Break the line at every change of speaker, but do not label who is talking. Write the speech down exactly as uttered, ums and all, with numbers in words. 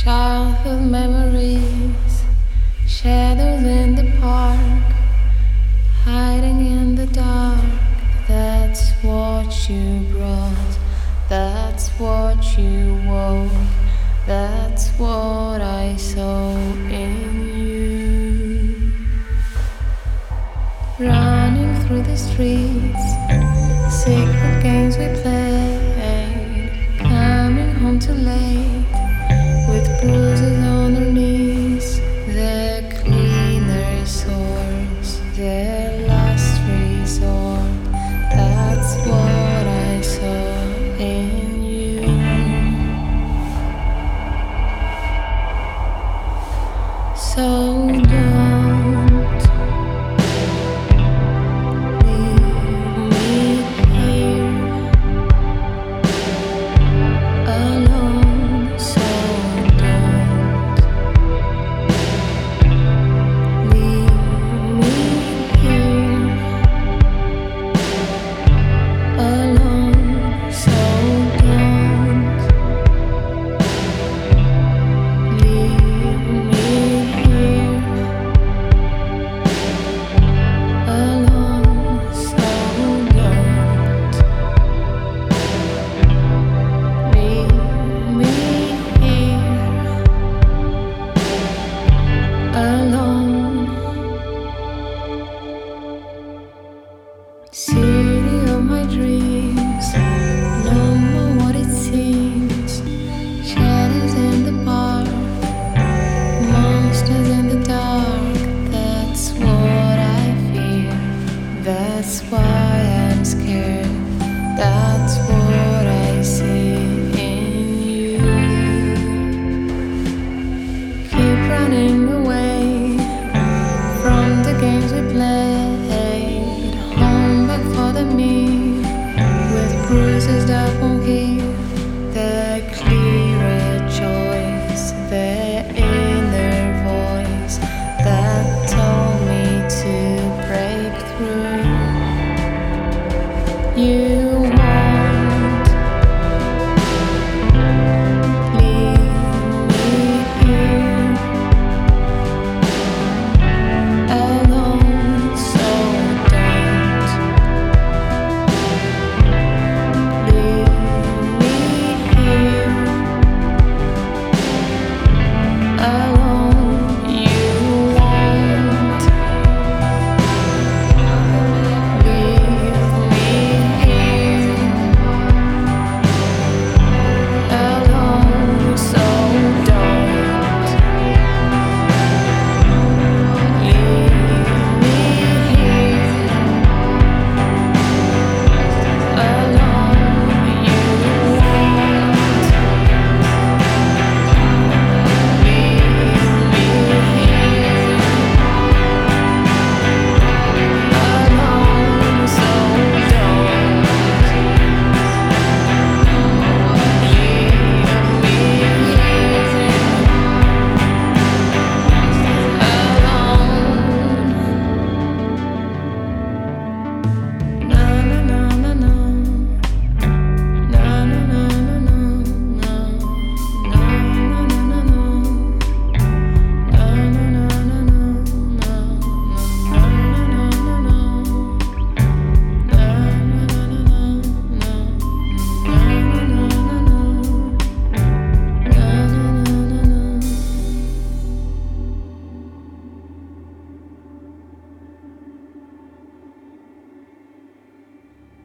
Childhood memories, shadows in the park, hiding in the dark. That's what you brought, that's what you woke, that's what I saw in you. Running through the streets, secret games we played, coming home too late with bruises on their knees, their cleaner swords, their last resort. That's what I saw in you. So